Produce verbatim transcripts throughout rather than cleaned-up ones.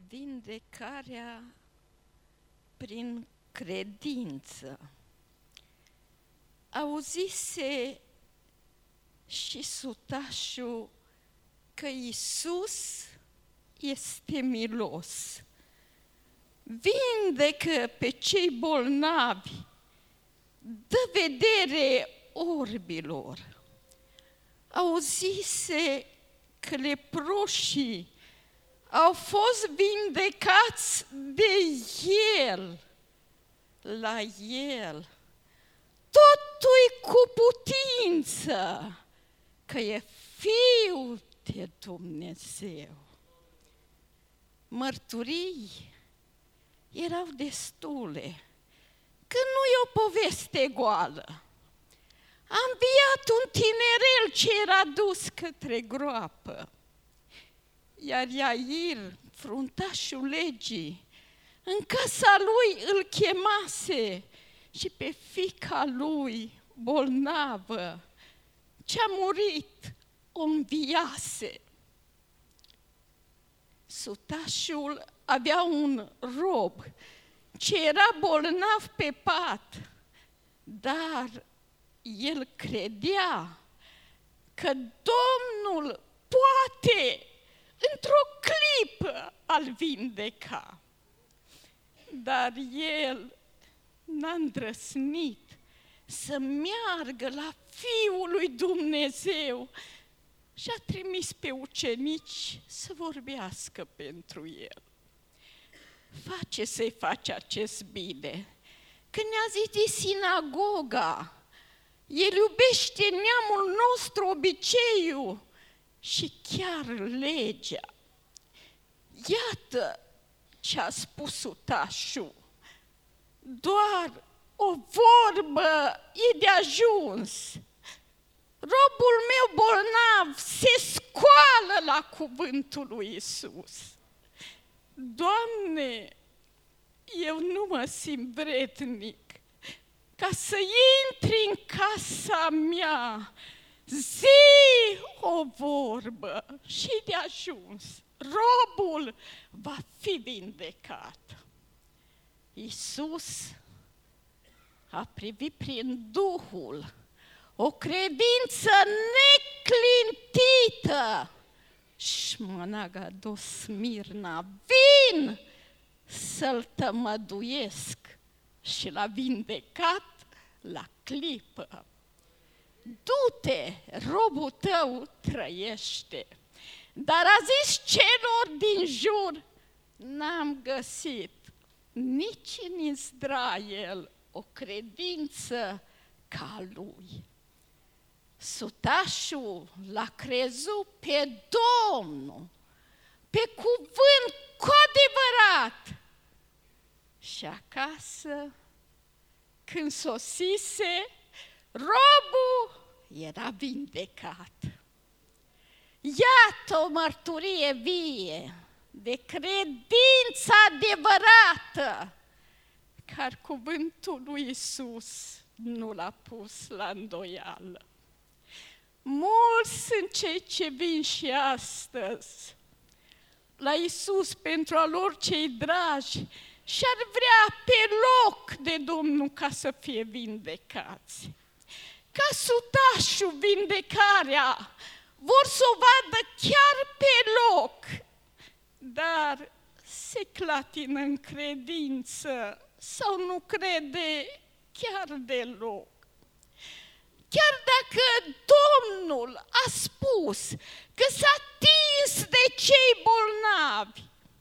Vindecarea prin credință. Auzise și sutașul că Iisus este milos. Vindecă pe cei bolnavi, dă vedere orbilor. Auzise că leproșii au fost vindecați de El, la El. Totul-i cu putință, că e Fiul de Dumnezeu. Mărturii erau destule, că nu e o poveste goală. A înviat un tinerel ce era dus către groapă. Iar Iair, fruntașul legii, în casa lui îl chemase și pe fiica lui bolnavă, ce-a murit, o înviase. Sutașul avea un rob ce era bolnav pe pat, dar el credea că Domnul poate într-o clipă al vindeca. Dar el n-a îndrăznit să meargă la Fiul lui Dumnezeu și a trimis pe ucenici să vorbească pentru el. Face să-i faci acest bine, că ne-a zis de sinagoga, el iubește neamul nostru, obiceiul și chiar legea. Iată ce a spus sutașul, doar o vorbă e de ajuns. Robul meu bolnav se scoală la cuvântul lui Iisus. Doamne, eu nu mă simt vrednic ca să intri în casa mea, zi o vorbă și de ajuns. Robul va fi vindecat. Iisus a privit prin Duhul o credință neclintită. Șmănaga dos Smirna, vin să-l tămăduiesc, și l-a vindecat la clipă. Du-te, robul tău trăiește. Dar a zis celor din jur, n-am găsit nici în Israel o credință ca lui. Sutașul l-a crezut pe Domnul, pe cuvânt cu adevărat. Și acasă, când sosise, robul era vindecat. Iată o mărturie vie de credință adevărată, care cuvântul lui Iisus nu l-a pus la îndoială. Mulți sunt cei ce vin și astăzi la Iisus pentru a lor cei dragi și ar vrea pe loc de Domnul ca să fie vindecați. Ca sutașul vindecarea, vor să o vadă chiar pe loc, dar se clatină în credință sau nu crede chiar deloc. Chiar dacă Domnul a spus că s-a atins de cei bolnavi,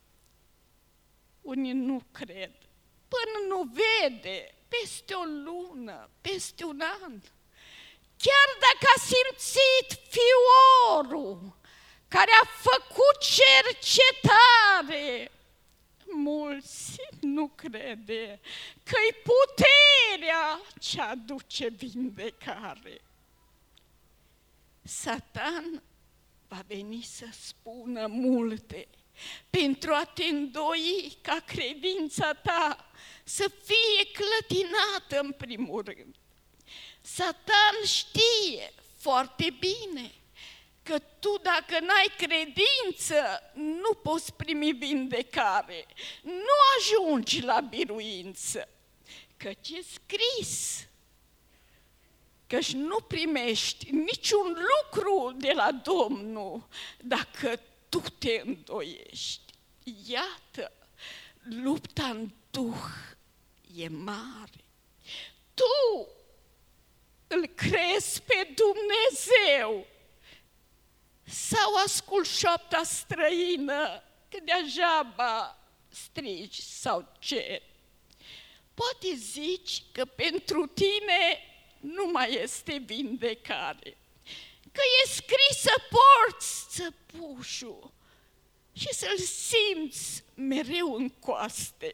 unii nu cred, până nu vede peste o lună, peste un an. Chiar dacă a simțit fiorul care a făcut cercetare, mulți nu crede că-i puterea ce aduce vindecare. Satan va veni să spună multe pentru a te îndoi ca credința ta să fie clătinată în primul rând. Satan știe foarte bine că tu, dacă n-ai credință, nu poți primi vindecare, nu ajungi la biruință, căci e scris căci nu primești niciun lucru de la Domnul dacă tu te îndoiești. Iată, lupta în Duh e mare. Tu îl crezi pe Dumnezeu sau asculți șoapta străină că degeaba strigi sau ceri? Poate zici că pentru tine nu mai este vindecare, că e scris să porți țăpușul și să-l simți mereu în coaste.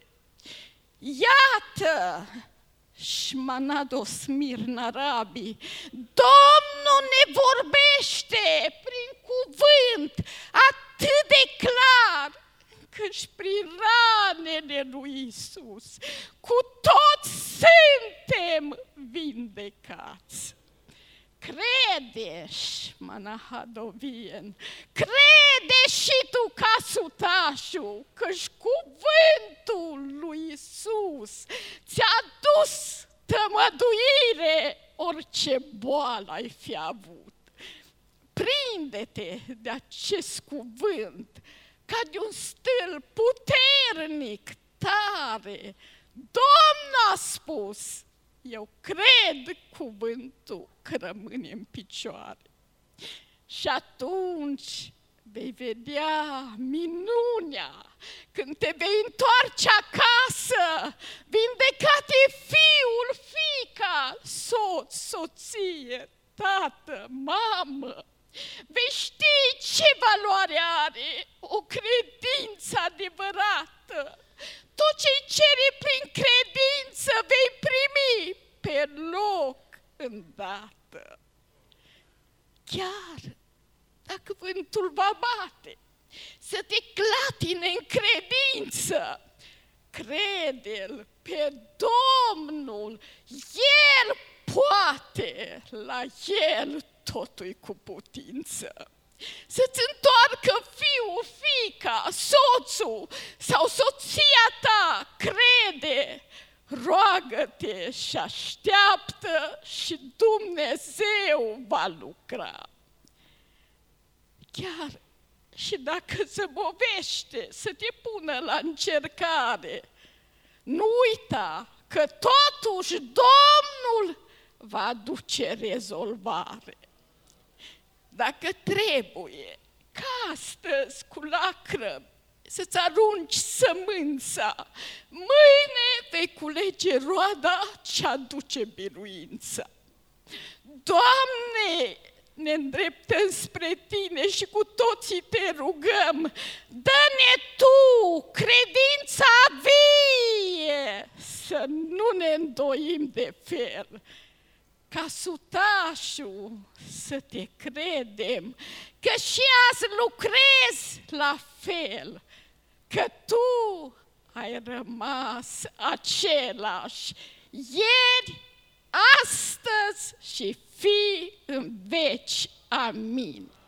Iată, Șmanado Smirna Rabi, Domnul ne vorbește prin cuvânt atât de clar, căci prin ranele lui Iisus cu toți suntem vindecați. Crede, Șmanahadovien, crede și tu ca sutașul, căci cuvântul lui Iisus ți-a dus tămăduire orice boală ai fi avut. Prinde-te de acest cuvânt ca de un stâlp puternic, tare. Domnul a spus, eu cred cuvântul că rămâne în picioare. Și atunci vei vedea minunea când te vei întoarce acasă, vindecat e fiul, fiica, soț, soție, tată, mamă. Vei ști ce valoare are o credință adevărată. Tot ce-i cere prin credință vei primi pe loc îndată. Chiar dacă vântul va bate, să te clatine în credință, crede-l pe Domnul, El poate, la El totul cu putință. Să-ți întoarcă fiul, fiica, soțul sau soția ta, crede, roagă-te și așteaptă și Dumnezeu va lucra. Chiar și dacă zăbovește să te pună la încercare, nu uita că totuși Domnul va aduce rezolvare. Dacă trebuie, ca astăzi cu lacrimi să-ți arunci sămânța, mâine vei culege roada ce aduce biruința. Doamne, ne îndreptăm spre Tine și cu toții Te rugăm, dă-ne Tu credința vie, să nu ne îndoim de fel, ca sutașul să Te credem, că și azi lucrezi la fel, că Tu ai rămas același ieri, astăzi și fi în veci. Amin.